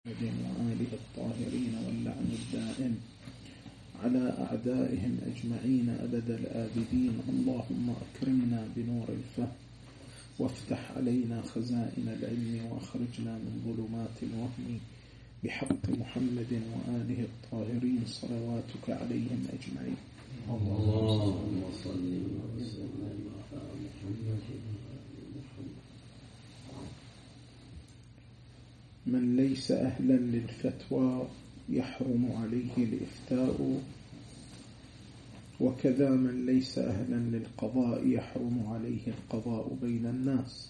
وآله الطاهرين واللعن الدائم على أعدائهم أجمعين أبد الآبدين. اللهم أكرمنا بنور الفهم وافتح علينا خزائن العلم وأخرجنا من ظلمات الوهم بحق محمد وآله الطاهرين صلواتك عليهم أجمعين. اللهم صل وسلم على محمد. من ليس أهلا للفتوى يحرم عليه الإفتاء، وكذا من ليس أهلا للقضاء يحرم عليه القضاء بين الناس.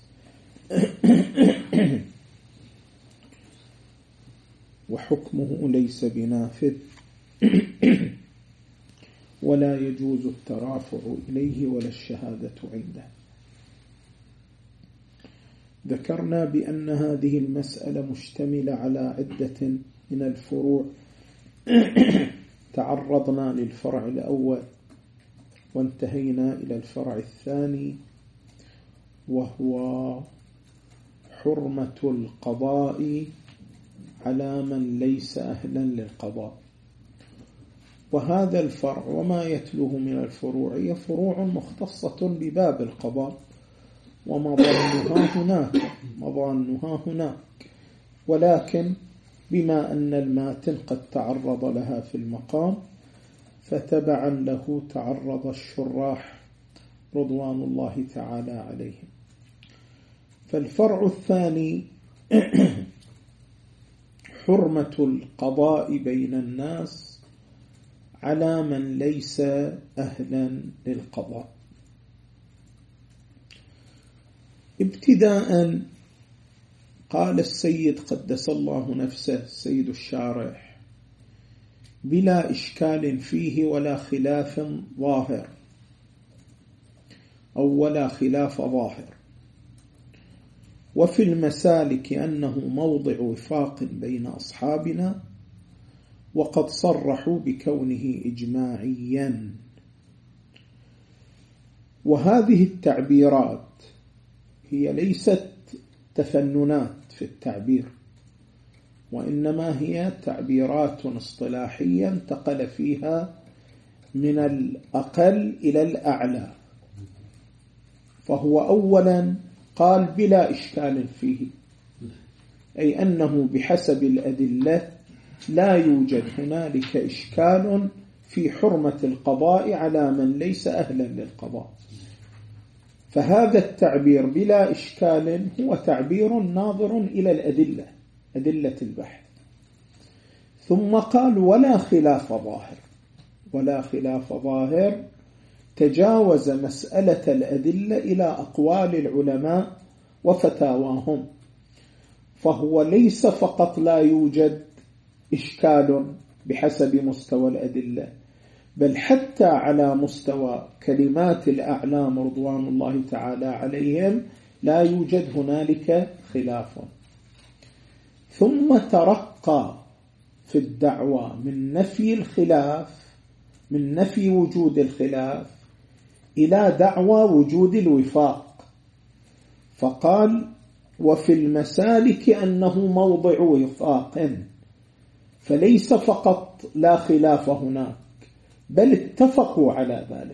وحكمه ليس بنافذ ولا يجوز الترافع إليه ولا الشهادة عنده. ذكرنا بأن هذه المسألة مشتملة على عدة من الفروع. تعرضنا للفرع الأول وانتهينا إلى الفرع الثاني، وهو حرمة القضاء على من ليس أهلا للقضاء. وهذا الفرع وما يتلوه من الفروع هي فروع مختصة بباب القضاء، ومظانها هناك، ولكن بما أن الماتن قد تعرض لها في المقام فتبعا له تعرض الشراح رضوان الله تعالى عليهم. فالفرع الثاني حرمة القضاء بين الناس على من ليس أهلا للقضاء. ابتداء قال السيد قدس الله نفسه السيد الشارح بلا إشكال فيه ولا خلاف ظاهر أو ولا خلاف ظاهر، وفي المسالك أنه موضع وفاق بين أصحابنا، وقد صرحوا بكونه إجماعيا. وهذه التعبيرات هي ليست تفننات في التعبير، وإنما هي تعبيرات اصطلاحية انتقل فيها من الأقل إلى الأعلى. فهو أولا قال بلا إشكال فيه، أي أنه بحسب الأدلة لا يوجد هنالك إشكال في حرمة القضاء على من ليس أهلا للقضاء. فهذا التعبير بلا إشكال هو تعبير ناظر إلى الأدلة، أدلة البحث. ثم قال ولا خلاف ظاهر. ولا خلاف ظاهر تجاوز مسألة الأدلة إلى أقوال العلماء وفتاواهم، فهو ليس فقط لا يوجد إشكال بحسب مستوى الأدلة، بل حتى على مستوى كلمات الأعلام رضوان الله تعالى عليهم لا يوجد هنالك خلاف. ثم ترقى في الدعوة من نفي الخلاف، من نفي وجود الخلاف، إلى دعوى وجود الوفاق، فقال وفي المسالك أنه موضع وفاق، فليس فقط لا خلاف هناك بل اتفقوا على ذلك.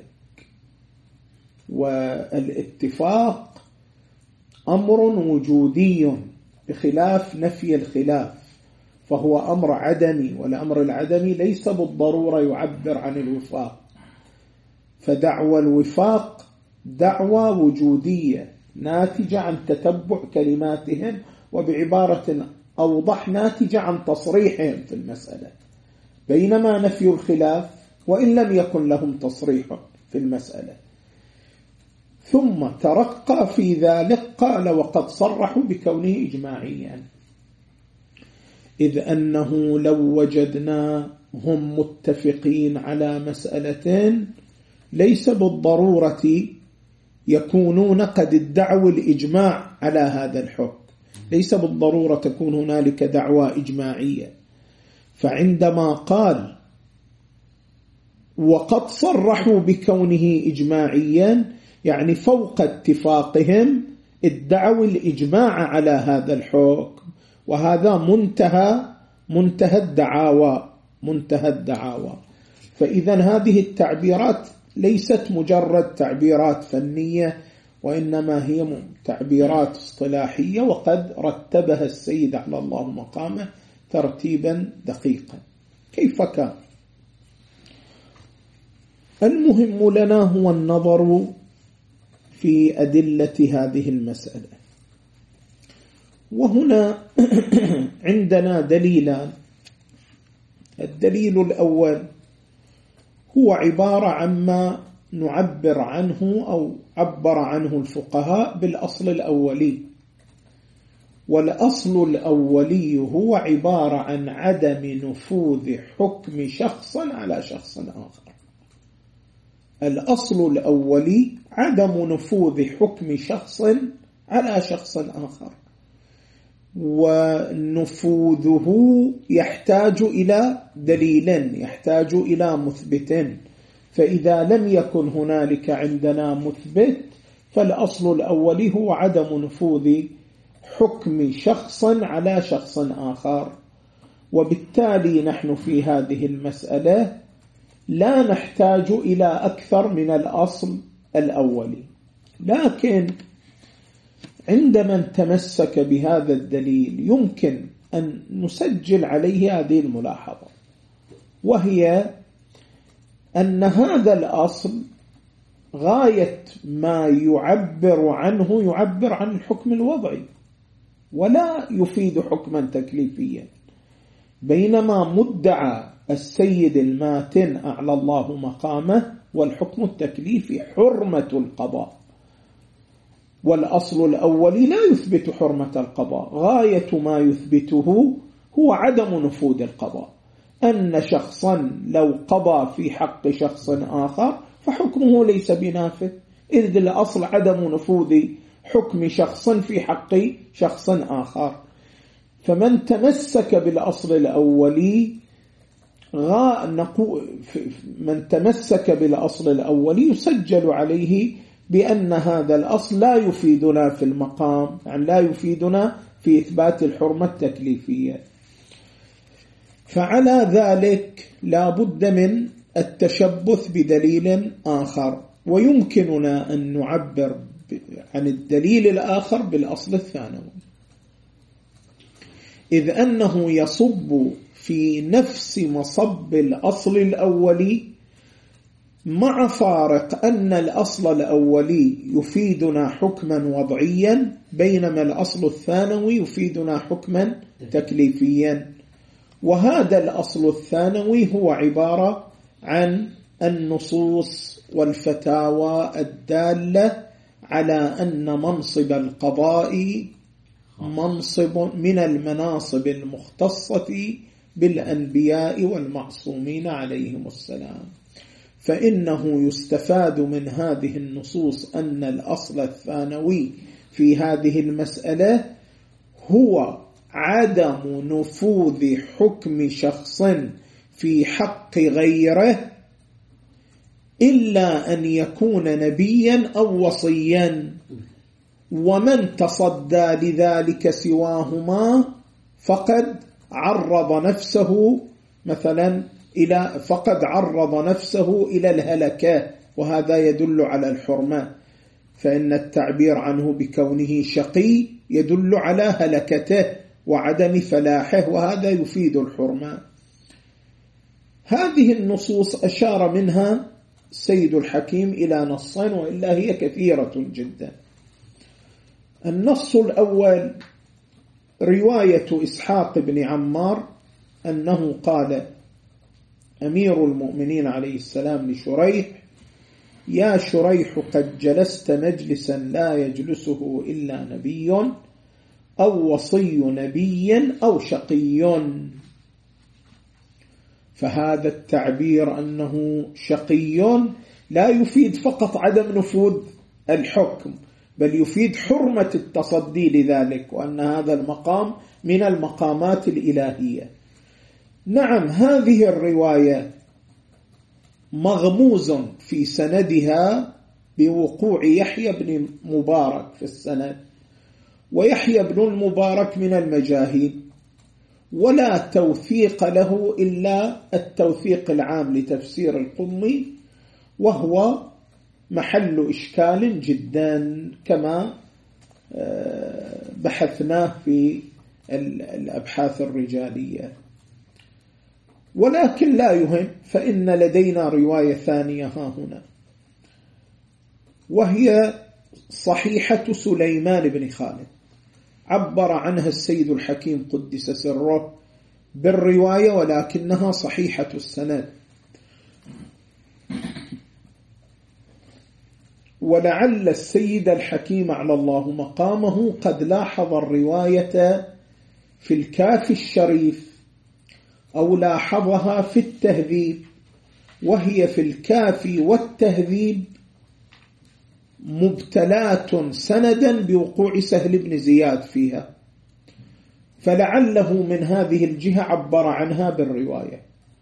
والاتفاق أمر وجودي بخلاف نفي الخلاف، فهو أمر عدمي، والأمر العدمي ليس بالضرورة يعبر عن الوفاق. فدعوى الوفاق دعوى وجودية ناتجة عن تتبع كلماتهم، وبعبارة أوضح ناتجة عن تصريحهم في المسألة، بينما نفي الخلاف وإن لم يكن لهم تصريح في المسألة. ثم ترقى في ذلك قال وقد صرحوا بكونه إجماعيا، إذ أنه لو وجدنا هم متفقين على مسألة ليس بالضرورة يكونون قد ادعوا الإجماع على هذا الحكم، ليس بالضرورة تكون هنالك دعوى إجماعية. فعندما قال وقد صرحوا بكونه إجماعيا يعني فوق اتفاقهم ادعوا الإجماع على هذا الحكم، وهذا منتهى الدعاوى. فإذا هذه التعبيرات ليست مجرد تعبيرات فنية، وإنما هي تعبيرات اصطلاحية، وقد رتبها السيد على الله مقامه ترتيبا دقيقا. كيف كان؟ المهم لنا هو النظر في أدلة هذه المسألة، وهنا عندنا دليلان. الدليل الأول هو عبارة عما نعبر عنه أو عبر عنه الفقهاء بالأصل الأولي، والأصل الأولي هو عبارة عن عدم نفوذ حكم شخص على شخص آخر. الأصل الأولي عدم نفوذ حكم شخص على شخص آخر، ونفوذه يحتاج إلى دليل، يحتاج إلى مثبت. فإذا لم يكن هنالك عندنا مثبت فالأصل الأولي هو عدم نفوذ حكم شخص على شخص آخر. وبالتالي نحن في هذه المسألة لا نحتاج إلى أكثر من الأصل الأولي. لكن عندما تمسك بهذا الدليل يمكن أن نسجل عليه هذه الملاحظة، وهي أن هذا الأصل غاية ما يعبر عن الحكم الوضعي، ولا يفيد حكما تكليفيا. بينما مدعى السيد الماتن أعلى الله مقامه والحكم التكليفي حرمة القضاء، والأصل الأولي لا يثبت حرمة القضاء، غاية ما يثبته هو عدم نفوذ القضاء، أن شخصا لو قضى في حق شخص آخر فحكمه ليس بنافذ، إذ الأصل عدم نفوذ حكم شخص في حق شخص آخر. فمن تمسك بالأصل الأولي يسجل عليه بأن هذا الأصل لا يفيدنا في المقام، يعني لا يفيدنا في إثبات الحرمة التكليفية. فعلى ذلك لا بد من التشبث بدليل آخر، ويمكننا أن نعبر عن الدليل الآخر بالأصل الثانوي، إذ أنه يصب في نفس مصب الأصل الأولي، مع فارق أن الأصل الأولي يفيدنا حكما وضعيا، بينما الأصل الثانوي يفيدنا حكما تكليفيا. وهذا الأصل الثانوي هو عبارة عن النصوص والفتاوى الدالة على أن منصب القضاء منصب من المناصب المختصة بالأنبياء والمعصومين عليهم السلام. فإنه يستفاد من هذه النصوص أن الأصل الثانوي في هذه المسألة هو عدم نفوذ حكم شخص في حق غيره إلا أن يكون نبيا أو وصيا، ومن تصدى لذلك سواهما فقد عرض نفسه إلى الهلكة، وهذا يدل على الحرمة. فإن التعبير عنه بكونه شقي يدل على هلكته وعدم فلاحه، وهذا يفيد الحرمة. هذه النصوص أشار منها السيد الحكيم إلى نصين، وإلا هي كثيرة جدا. النص الأول رواية إسحاق بن عمار أنه قال أمير المؤمنين عليه السلام لشريح: يا شريح، قد جلست مجلسا لا يجلسه إلا نبي أو وصي نبي أو شقي. فهذا التعبير أنه شقي لا يفيد فقط عدم نفوذ الحكم، بل يفيد حرمة التصدي لذلك، وأن هذا المقام من المقامات الإلهية. نعم، هذه الرواية مغموز في سندها بوقوع يحيى بن مبارك في السند، ويحيى بن المبارك من المجاهيل، ولا توثيق له إلا التوثيق العام لتفسير القمي، وهو محل إشكال جدا كما بحثناه في الأبحاث الرجالية. ولكن لا يهم، فإن لدينا رواية ثانية ها هنا، وهي صحيحة سليمان بن خالد، عبر عنها السيد الحكيم قدس سره بالرواية، ولكنها صحيحة السند. ولعل السيد الحكيم على الله مقامه قد لاحظ الرواية في الكافي الشريف، أو لاحظها في التهذيب، وهي في الكافي والتهذيب مبتلات سندا بوقوع سهل بن زياد فيها، فلعله من هذه الجهة عبر عنها بالرواية،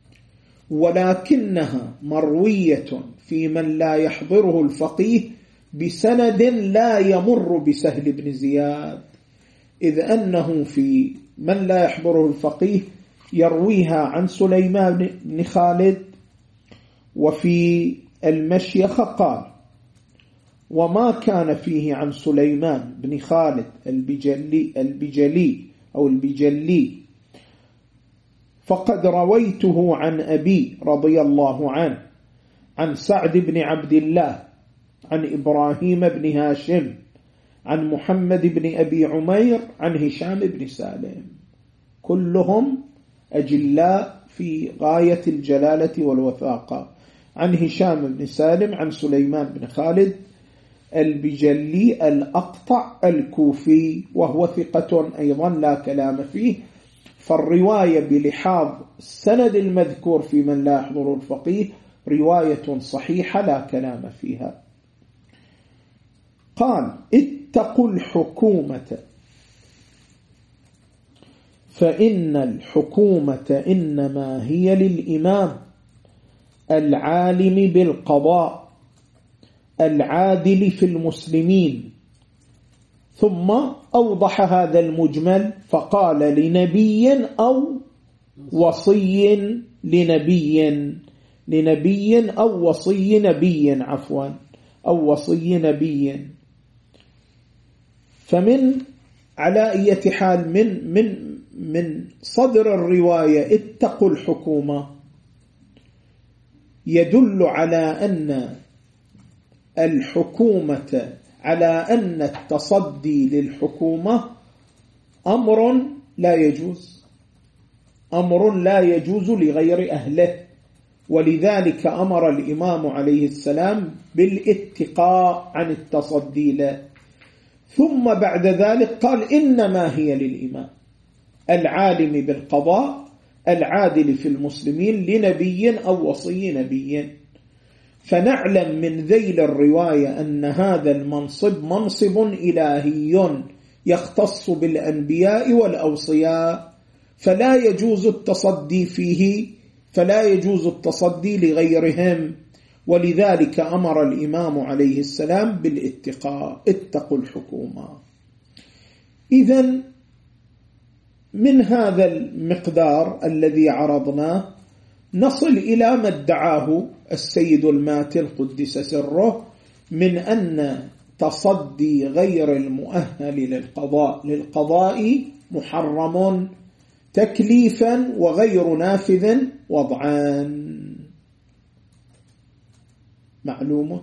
ولكنها مروية في من لا يحضره الفقيه بسند لا يمر بسهل بن زياد، إذ أنه في من لا يحضره الفقيه يرويها عن سليمان بن خالد. وفي المشيخ قال: وما كان فيه عن سليمان بن خالد البجلي فقد رويته عن أبي رضي الله عنه عن سعد بن عبد الله عن إبراهيم بن هاشم عن محمد بن أبي عمير عن هشام بن سالم، كلهم أجلاء في غاية الجلالة والوثاقة. عن هشام بن سالم عن سليمان بن خالد البجلي الأقطع الكوفي، وهو ثقة أيضا لا كلام فيه، فالرواية بلحاظ السند المذكور في من لا يحضر الفقيه رواية صحيحة لا كلام فيها. قال: اتقوا الحكومة فإن الحكومة إنما هي للإمام العالم بالقضاء العادل في المسلمين. ثم أوضح هذا المجمل فقال: لنبي أو وصي لنبي أو وصي نبي، عفوا، أو وصي نبي. فمن على أي حال من صدر الرواية اتقوا الحكومة يدل على أن الحكومة، على أن التصدي للحكومة أمر لا يجوز لغير أهله، ولذلك أمر الإمام عليه السلام بالاتقاء عن التصدي له. ثم بعد ذلك قال: إنما هي للإمام العالم بالقضاء العادل في المسلمين لنبي أو وصي نبي. فنعلم من ذيل الرواية أن هذا المنصب منصب إلهي يختص بالأنبياء والأوصياء، فلا يجوز التصدي فيه، فلا يجوز التصدي لغيرهم، ولذلك أمر الإمام عليه السلام بالاتقاء، اتقوا الحكومة. إذن من هذا المقدار الذي عرضناه نصل إلى ما ادعاه السيد الماتن قدس سره من أن تصدي غير المؤهل للقضاء محرم تكليفا وغير نافذ وضعا. معلومة؟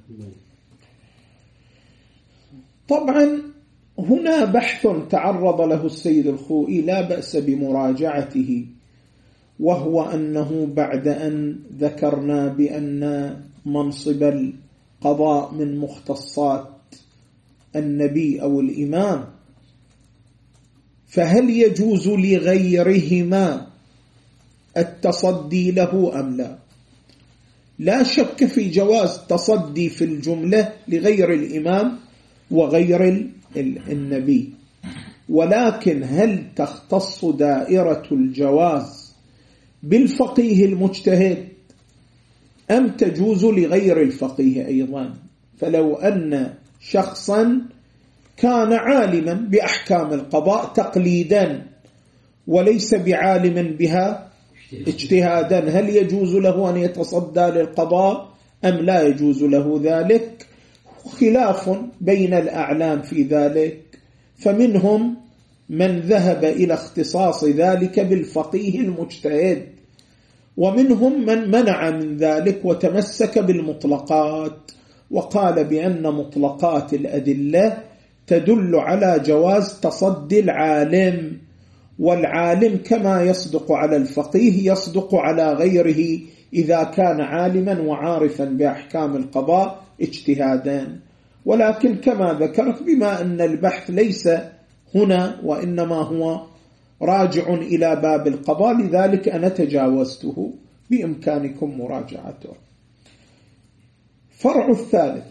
طبعا هنا بحث تعرض له السيد الخوئي لا بأس بمراجعته، وهو أنه بعد أن ذكرنا بأن منصب القضاء من مختصات النبي أو الإمام، فهل يجوز لغيرهما التصدي له أم لا؟ لا شك في جواز تصدي في الجملة لغير الإمام وغير النبي، ولكن هل تختص دائرة الجواز بالفقيه المجتهد أم تجوز لغير الفقيه أيضا؟ فلو أن شخصا كان عالما بأحكام القضاء تقليدا وليس بعالم بها اجتهادا، هل يجوز له أن يتصدى للقضاء أم لا يجوز له ذلك؟ خلاف بين الأعلام في ذلك، فمنهم من ذهب إلى اختصاص ذلك بالفقيه المجتهد، ومنهم من منع من ذلك وتمسك بالمطلقات وقال بأن مطلقات الأدلة تدل على جواز تصدي العالم، والعالم كما يصدق على الفقيه يصدق على غيره إذا كان عالما وعارفا بأحكام القضاء اجتهادا. ولكن كما ذكرت بما أن البحث ليس هنا وإنما هو راجع إلى باب القضاء، لذلك أنا تجاوزته، بإمكانكم مراجعته. فرع الثالث: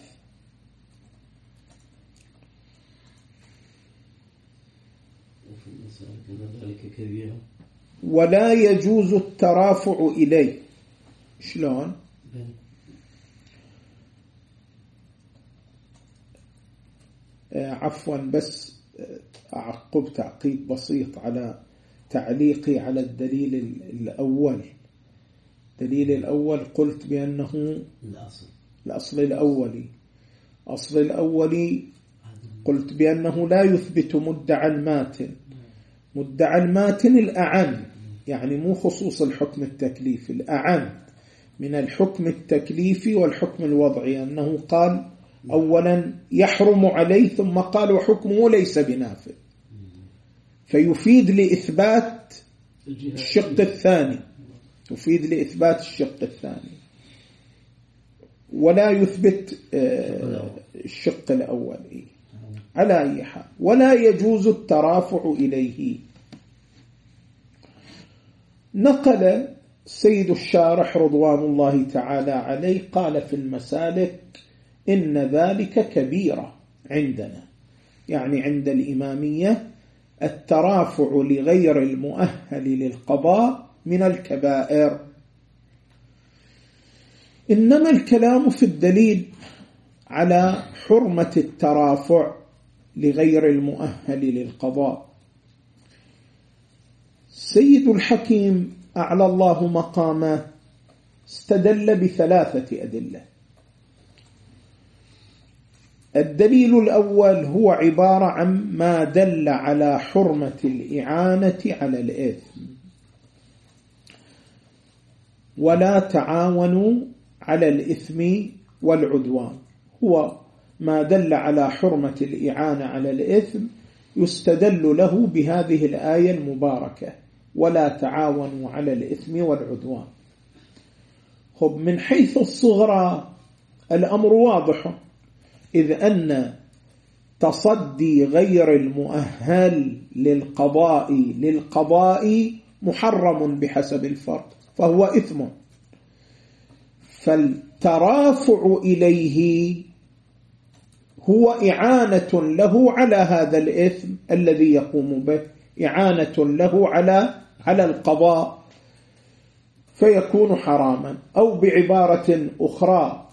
ولا يجوز الترافع إليه. شلون؟ عفوا، بس أعقب تعقيب بسيط على تعليقي على الدليل الأول. الدليل الأول قلت بأنه الأصل الأولي. أصل الأولي قلت بأنه لا يثبت مدعى الماتن. مدعى الماتن الأعم، يعني مو خصوص الحكم التكليفي، الأعم من الحكم التكليفي والحكم الوضعي، أنه قال أولا يحرم عليه ثم قال وحكمه ليس بنافذ، فيفيد لإثبات الشق الثاني، يفيد لإثبات الشق الثاني ولا يثبت الشق الأول. على أي حال، ولا يجوز الترافع إليه. نقل سيد الشارح رضوان الله تعالى عليه قال في المسالك إن ذلك كبيرة عندنا، يعني عند الإمامية الترافع لغير المؤهل للقضاء من الكبائر. إنما الكلام في الدليل على حرمة الترافع لغير المؤهل للقضاء. سيد الحكيم أعلى الله مقامه استدل بثلاثة أدلة. الدليل الأول هو عبارة عن ما دل على حرمة الإعانة على الإثم، ولا تعاونوا على الإثم والعدوان، هو ما دل على حرمة الإعانة على الإثم يستدل له بهذه الآية المباركة ولا تعاونوا على الإثم والعدوان. خب، من حيث الصغرى الأمر واضح، إذ أن تصدي غير المؤهل للقضاء محرم بحسب الفرد، فهو إثم، فالترافع إليه هو إعانة له على هذا الإثم الذي يقوم به، إعانة له على القضاء، فيكون حراما. أو بعبارة أخرى،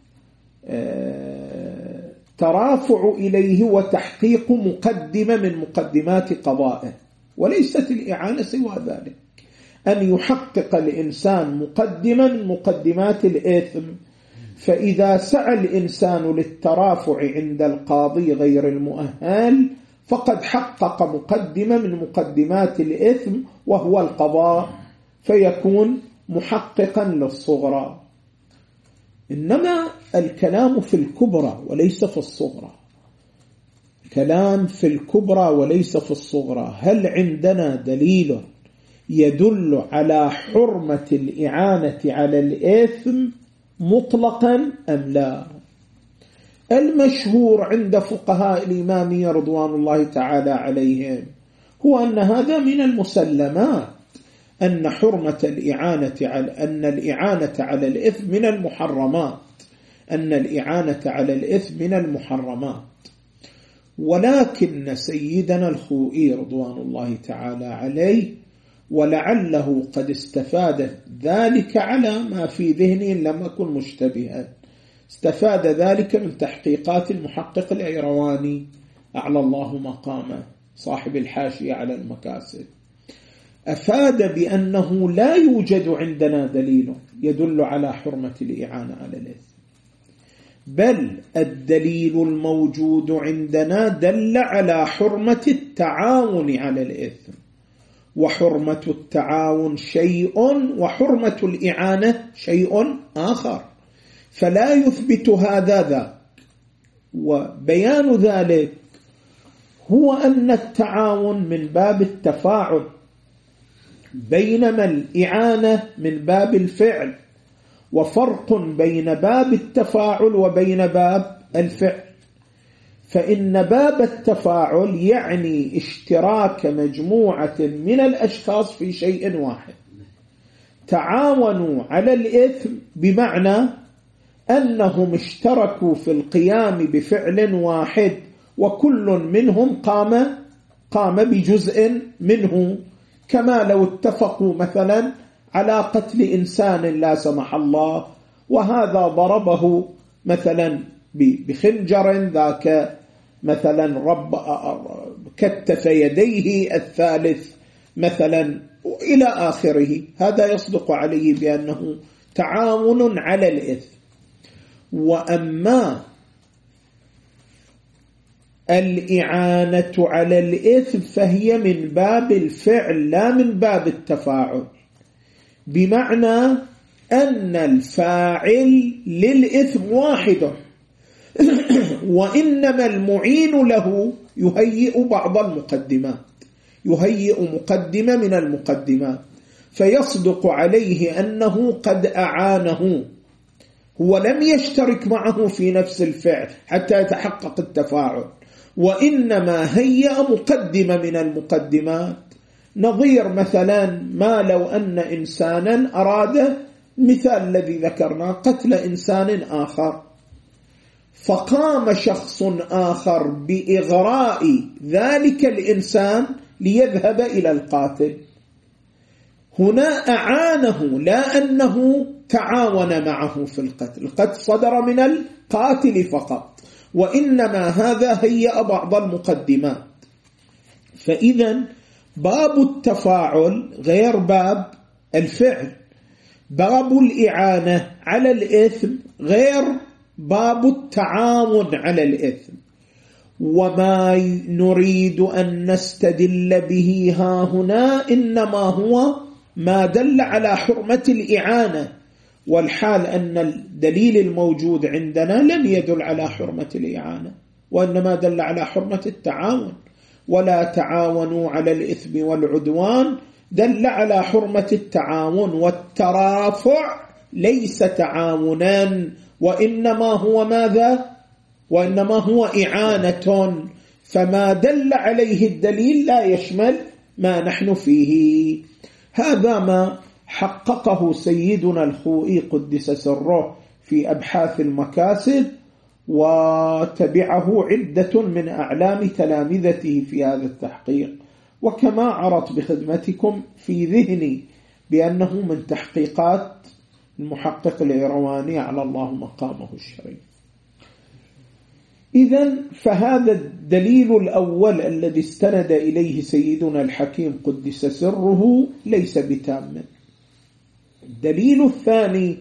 ترافع إليه وتحقيق مقدمة من مقدمات قضائه، وليست الإعانة سوى ذلك، أن يحقق الإنسان مقدمة من مقدمات الإثم. فإذا سعى الإنسان للترافع عند القاضي غير المؤهل فقد حقق مقدمة من مقدمات الإثم وهو القضاء، فيكون محققا للصغرى. إنما الكلام في الكبرى وليس في الصغرى، كلام في الكبرى وليس في الصغرى. هل عندنا دليل يدل على حرمة الإعانة على الإثم مطلقا أم لا؟ المشهور عند فقهاء الإمامية رضوان الله تعالى عليهم هو أن هذا من المسلمات، أن حرمة الإعانة على الإثم من المحرمات، أن الإعانة على الإثم من المحرمات. ولكن سيدنا الخوئي رضوان الله تعالى عليه، ولعله قد استفاد ذلك على ما في ذهنه لم يكن مشتبها، استفاد ذلك من تحقيقات المحقق الأيرواني أعلى الله مقامه صاحب الحاشية على المكاسب، أفاد بأنه لا يوجد عندنا دليل يدل على حرمة الإعانة على الإثم، بل الدليل الموجود عندنا دل على حرمة التعاون على الإثم، وحرمة التعاون شيء وحرمة الإعانة شيء آخر، فلا يثبت هذا ذاك. وبيان ذلك هو أن التعاون من باب التفاعل، بينما الإعانة من باب الفعل، وفرق بين باب التفاعل وبين باب الفعل. فإن باب التفاعل يعني اشتراك مجموعة من الأشخاص في شيء واحد، تعاونوا على الإثم بمعنى أنهم اشتركوا في القيام بفعل واحد، وكل منهم قام بجزء منه، كما لو اتفقوا مثلا على قتل إنسان لا سمح الله، وهذا ضربه مثلا بخنجر، ذاك مثلا كتف يديه، الثالث مثلا إلى آخره، هذا يصدق عليه بأنه تعاون على الإثم. وأما الإعانة على الإثم فهي من باب الفعل لا من باب التفاعل، بمعنى أن الفاعل للإثم واحد، وإنما المعين له يهيئ بعض المقدمات، يهيئ مقدمة من المقدمات، فيصدق عليه أنه قد أعانه، هو لم يشترك معه في نفس الفعل حتى يتحقق التفاعل، وإنما هيئ مقدمة من المقدمات. نظير مثلا ما لو أن إنسانا أراد، مثال الذي ذكرنا، قتل إنسان آخر، فقام شخص آخر بإغراء ذلك الإنسان ليذهب إلى القاتل، هنا أعانه لا أنه تعاون معه في القتل، القتل صدر من القاتل فقط، وإنما هذا هيأ بعض المقدمات. فإذا باب التفاعل غير باب الفعل، باب الإعانة على الإثم غير باب التعاون على الإثم. وما نريد أن نستدل به ها هنا إنما هو ما دل على حرمة الإعانة، والحال أن الدليل الموجود عندنا لم يدل على حرمة الإعانة، وإنما دل على حرمة التعاون. ولا تعاونوا على الإثم والعدوان دل على حرمة التعاون، والترافع ليس تعاونا، وإنما هو ماذا؟ وإنما هو إعانة، فما دل عليه الدليل لا يشمل ما نحن فيه. هذا ما حققه سيدنا الخوئي قدس سره في أبحاث المكاسب، وتبعه عدة من أعلام تلامذته في هذا التحقيق، وكما عرضت بخدمتكم في ذهني بأنه من تحقيقات المحقق الإيرواني على الله مقامه الشريف. إذن فهذا الدليل الأول الذي استند إليه سيدنا الحكيم قدس سره ليس بتام. الدليل الثاني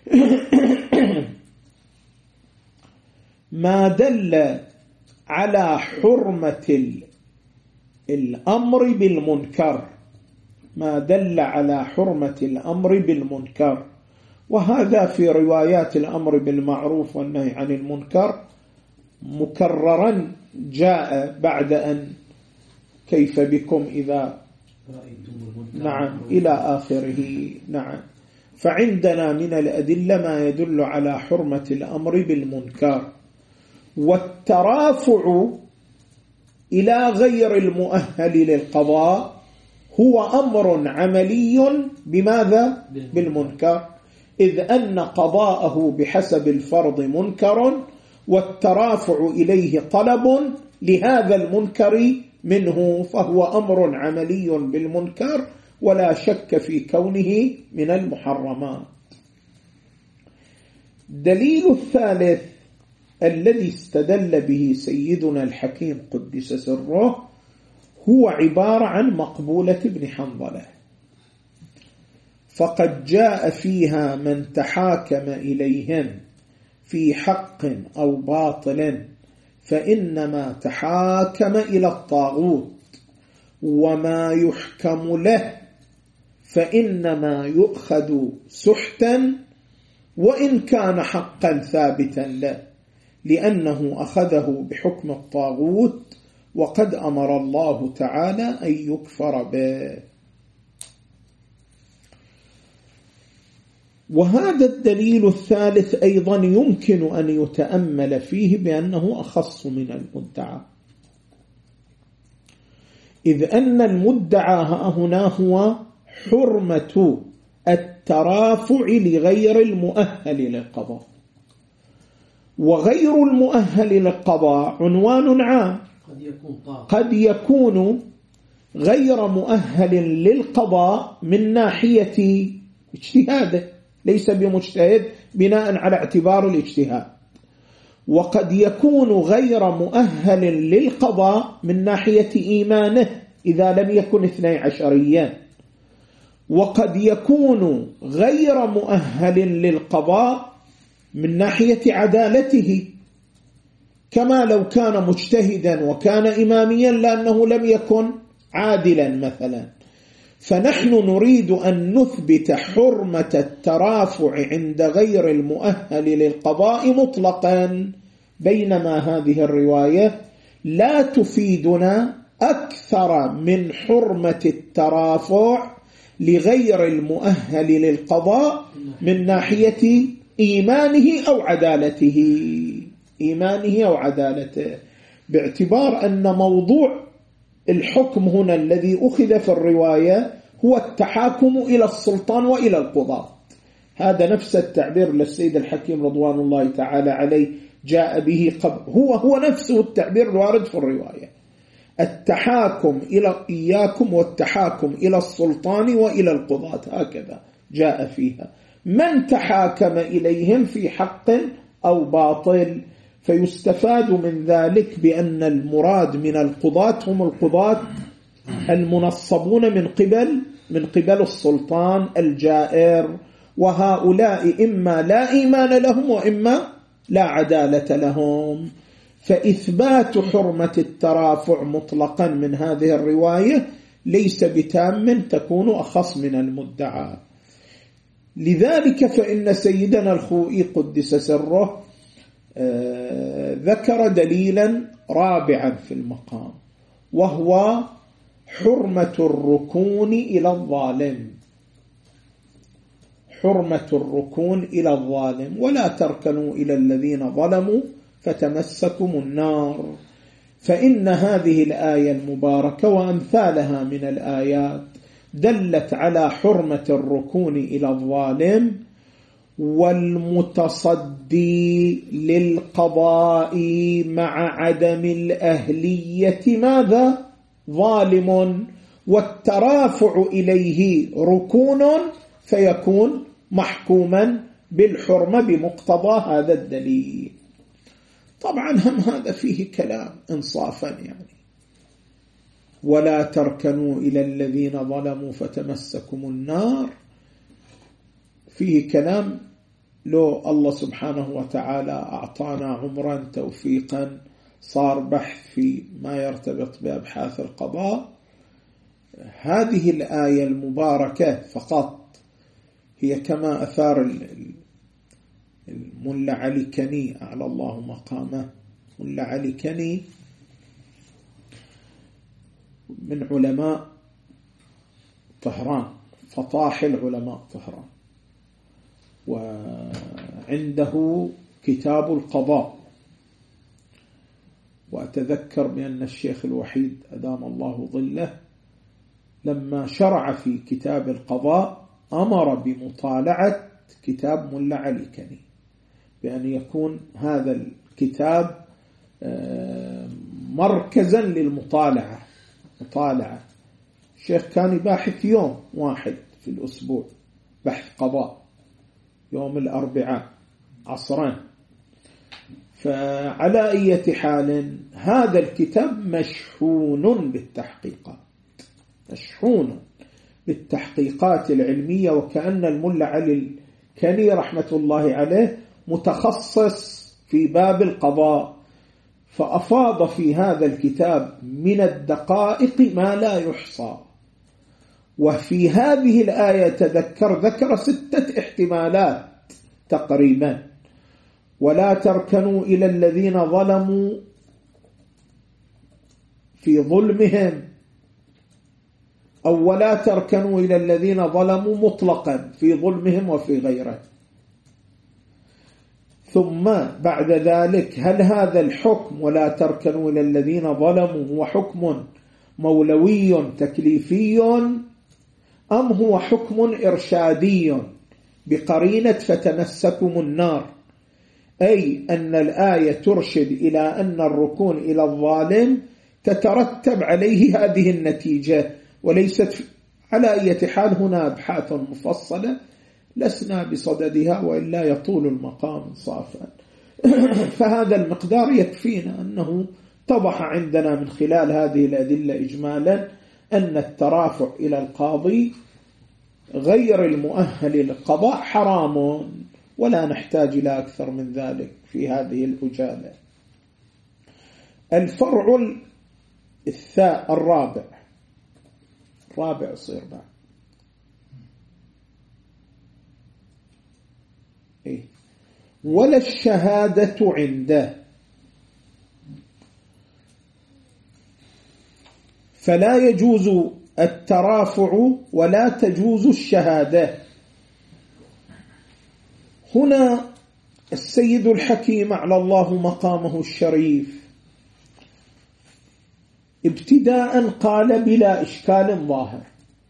ما دل على حرمة الأمر بالمنكر، ما دل على حرمة الأمر بالمنكر، وهذا في روايات الأمر بالمعروف والنهي عن المنكر مكررا جاء بعد أن كيف بكم إذا نعم إلى آخره. نعم، فعندنا من الأدلة ما يدل على حرمة الأمر بالمنكر. والترافع إلى غير المؤهل للقضاء هو أمر عملي بماذا؟ بالمنكر، إذ أن قضاءه بحسب الفرض منكر، والترافع إليه طلب لهذا المنكر منه، فهو أمر عملي بالمنكر ولا شك في كونه من المحرمات. دليل الثالث الذي استدل به سيدنا الحكيم قدس سره هو عبارة عن مقبولة ابن حنظلة، فقد جاء فيها من تحاكم إليهم في حق أو باطل فإنما تحاكم إلى الطاغوت، وما يحكم له فإنما يؤخذ سحتا وإن كان حقا ثابتا له، لأنه أخذه بحكم الطاغوت وقد أمر الله تعالى أن يكفر به. وهذا الدليل الثالث أيضا يمكن أن يتأمل فيه بأنه أخص من المدعى، إذ أن المدعى هنا هو حرمة الترافع لغير المؤهل للقضاء، وغير المؤهل للقضاء عنوان عام، قد يكون غير مؤهل للقضاء من ناحية اجتهاده، ليس بمجتهد بناء على اعتبار الاجتهاد، وقد يكون غير مؤهل للقضاء من ناحية إيمانه إذا لم يكن 12، وقد يكون غير مؤهل للقضاء من ناحية عدالته، كما لو كان مجتهدا وكان إماميا لأنه لم يكن عادلا مثلا. فنحن نريد أن نثبت حرمة الترافع عند غير المؤهل للقضاء مطلقا، بينما هذه الرواية لا تفيدنا أكثر من حرمة الترافع لغير المؤهل للقضاء من ناحية إيمانه أو عدالته، باعتبار أن موضوع الحكم هنا الذي أخذ في الرواية هو التحاكم إلى السلطان وإلى القضاة. هذا نفس التعبير للسيد الحكيم رضوان الله تعالى عليه جاء به قبل، هو نفسه التعبير الوارد في الرواية، التحاكم إلى إياكم والتحاكم إلى السلطان وإلى القضاة، هكذا جاء فيها. من تحاكم إليهم في حق أو باطل، فيستفاد من ذلك بأن المراد من القضاة هم القضاة المنصبون من قبل السلطان الجائر، وهؤلاء إما لا إيمان لهم وإما لا عدالة لهم. فإثبات حرمة الترافع مطلقا من هذه الرواية ليس بتام، تكون أخص من المدعى. لذلك فإن سيدنا الخوئي قدس سره ذكر دليلا رابعا في المقام، وهو حرمة الركون إلى الظالم، حرمة الركون إلى الظالم، ولا تركنوا إلى الذين ظلموا فتمسكم النار. فإن هذه الآية المباركة وأمثالها من الآيات دلت على حرمة الركون إلى الظالم، والمتصدي للقضاء مع عدم الأهلية ماذا؟ ظالم، والترافع إليه ركون فيكون محكوما بالحرمة بمقتضى هذا الدليل. طبعا هم هذا فيه كلام إنصافا، يعني ولا تركنوا إلى الذين ظلموا فتمسكم النار، فيه كلام. لو الله سبحانه وتعالى أعطانا عمرا توفيقا صار بحث في ما يرتبط بأبحاث القضاء، هذه الآية المباركة فقط هي كما أثار الملا علي كني أعلى الله مقامه. ملا علي كني من علماء طهران، فطاحل علماء طهران، وعنده كتاب القضاء. وأتذكر بأن الشيخ الوحيد أدام الله ظله لما شرع في كتاب القضاء أمر بمطالعة كتاب ملا علي كني، بأن يكون هذا الكتاب مركزا للمطالعة. الشيخ كان باحث يوم واحد في الأسبوع، بحث قضاء يوم الأربعاء عصرا. فعلى أي حال هذا الكتاب مشحون بالتحقيقات، مشحون بالتحقيقات العلمية، وكأن الملا علي الكني رحمة الله عليه متخصص في باب القضاء، فأفاض في هذا الكتاب من الدقائق ما لا يحصى. وفي هذه الآية ذكر 6 احتمالات تقريبا: ولا تركنوا إلى الذين ظلموا في ظلمهم، أو ولا تركنوا إلى الذين ظلموا مطلقا في ظلمهم وفي غيره. ثم بعد ذلك هل هذا الحكم ولا تركنوا إلى الذين ظلموا هو حكم مولوي تكليفي أم هو حكم إرشادي بقرينة فتمسكم النار، أي أن الآية ترشد إلى أن الركون إلى الظالم تترتب عليه هذه النتيجة، وليست على أي حال. هنا أبحاث مفصلة لسنا بصددها وإلا يطول المقام صافا. فهذا المقدار يكفينا أنه اتضح عندنا من خلال هذه الأدلة إجمالا أن الترافع إلى القاضي غير المؤهل للقضاء حرام، ولا نحتاج إلى أكثر من ذلك في هذه العجالة. الفرع الرابع يصير بعد ولا الشهادة عنده، فلا يجوز الترافع ولا تجوز الشهادة. هنا السيد الحكيم على الله مقامه الشريف ابتداء قال بلا إشكال ظاهر،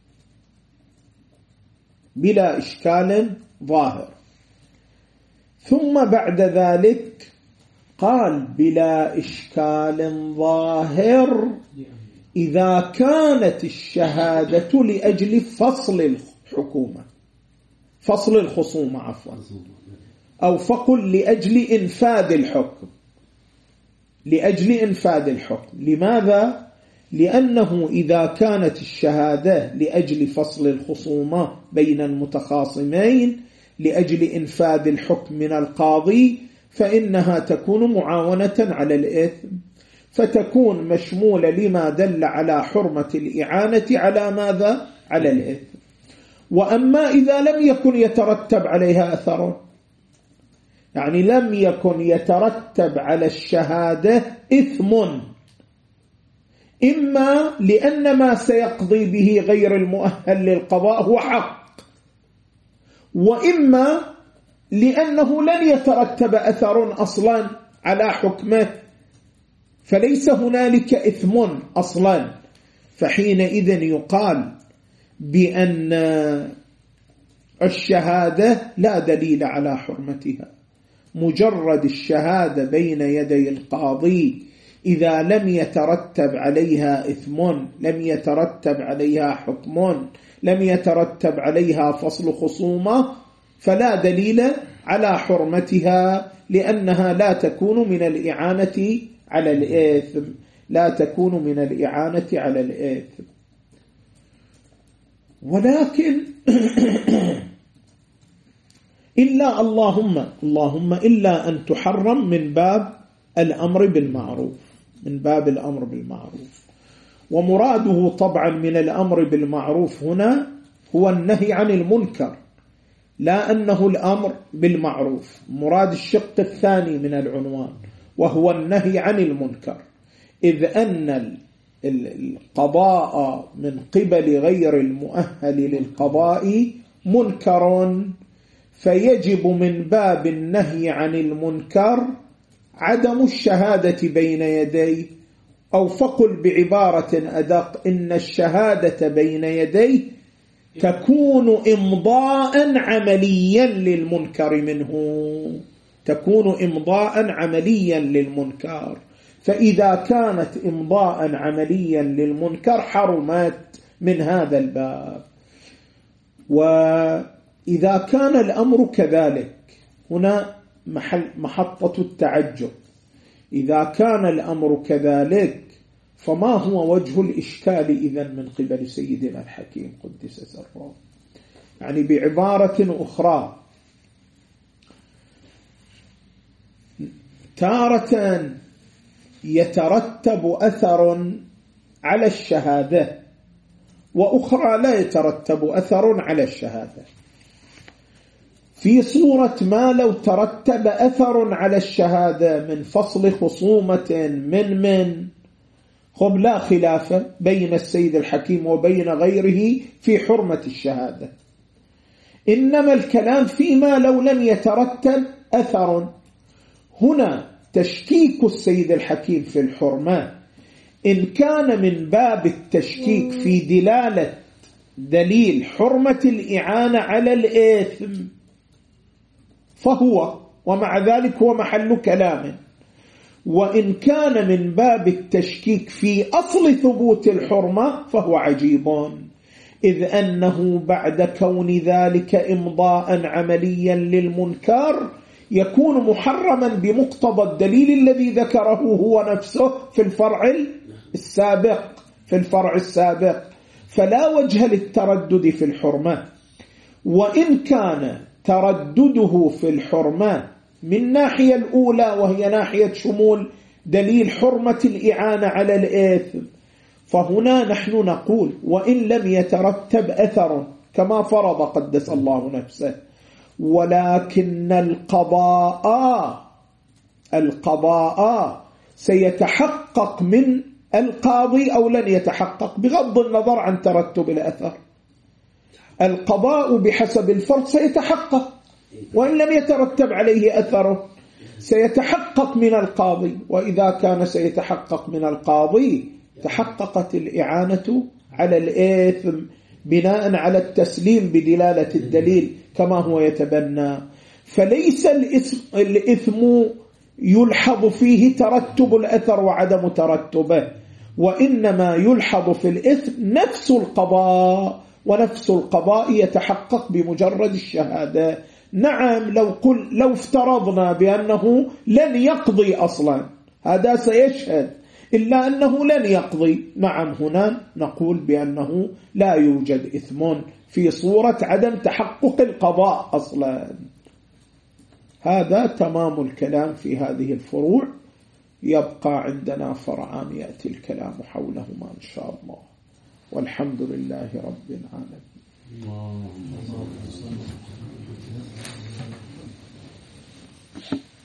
بلا إشكال ظاهر، ثم بعد ذلك قال بلا إشكال ظاهر إذا كانت الشهادة لأجل فصل الخصومة عفوا، أو فقل لأجل إنفاذ الحكم، لأجل إنفاذ الحكم. لماذا؟ لأنه إذا كانت الشهادة لأجل فصل الخصومة بين المتخاصمين لأجل إنفاذ الحكم من القاضي فإنها تكون معاونة على الإثم، فتكون مشمولة لما دل على حرمة الإعانة على ماذا؟ على الإثم. وأما إذا لم يكن يترتب عليها أثر، يعني لم يكن يترتب على الشهادة إثم، إما لأن ما سيقضي به غير المؤهل للقضاء هو حق، وإما لأنه لن يترتب أثر أصلا على حكمه، فليس هنالك إثم أصلا، فحينئذ يقال بأن الشهادة لا دليل على حرمتها. مجرد الشهادة بين يدي القاضي إذا لم يترتب عليها إثم، لم يترتب عليها حكم، لم يترتب عليها فصل خصومة، فلا دليل على حرمتها، لأنها لا تكون من الإعانة على الإثم، لا تكون من الإعانة على الإثم. ولكن إلا اللهم إلا أن تحرم من باب الأمر بالمعروف، من باب الأمر بالمعروف. ومراده طبعا من الأمر بالمعروف هنا هو النهي عن المنكر، لا أنه الأمر بالمعروف. مراد الشق الثاني من العنوان وهو النهي عن المنكر، إذ أن القضاء من قبل غير المؤهل للقضاء منكر، فيجب من باب النهي عن المنكر عدم الشهادة بين يديه، أو فقل بعبارة أدق إن الشهادة بين يديه تكون إمضاء عمليا للمنكر منه، تكون إمضاء عمليا للمنكر، فإذا كانت إمضاء عمليا للمنكر حرمت من هذا الباب. وإذا كان الأمر كذلك، هنا محطة التعجب. إذا كان الأمر كذلك فما هو وجه الإشكال إذن من قبل سيدنا الحكيم قدس سره؟ يعني بعبارة أخرى، تارة يترتب أثر على الشهادة وأخرى لا يترتب أثر على الشهادة. في صورة ما لو ترتب أثر على الشهادة من فصل خصومة من خب لا خلاف بين السيد الحكيم وبين غيره في حرمة الشهادة، إنما الكلام فيما لو لم يترتب أثر. هنا تشكيك السيد الحكيم في الحرمة إن كان من باب التشكيك في دلالة دليل حرمة الإعانة على الإثم فهو، ومع ذلك هو محل كلام. وإن كان من باب التشكيك في أصل ثبوت الحرمة فهو عجيب، إذ أنه بعد كون ذلك إمضاء عمليا للمنكر يكون محرما بمقتضى الدليل الذي ذكره هو نفسه في الفرع السابق، فلا وجه للتردد في الحرمة. وإن كان تردده في الحرمة من ناحية الأولى وهي ناحية شمول دليل حرمة الإعانة على الإثم، فهنا نحن نقول وإن لم يترتب أثر كما فرض قدس الله نفسه، ولكن القضاء سيتحقق من القاضي أو لن يتحقق بغض النظر عن ترتب الأثر. القضاء بحسب الفرض سيتحقق وإن لم يترتب عليه أثره، سيتحقق من القاضي، وإذا كان سيتحقق من القاضي تحققت الإعانة على الإثم بناء على التسليم بدلالة الدليل كما هو يتبنى. فليس الإثم يلحظ فيه ترتب الأثر وعدم ترتبه، وإنما يلحظ في الإثم نفس القضاء، ونفس القضاء يتحقق بمجرد الشهادة. نعم، لو افترضنا بأنه لن يقضي أصلا، هذا سيشهد، إلا أنه لن يقضي، نعم هنا نقول بأنه لا يوجد إثم في صورة عدم تحقق القضاء أصلا. هذا تمام الكلام في هذه الفروع. يبقى عندنا فرعان يأتي الكلام حولهما إن شاء الله، والحمد لله رب العالمين.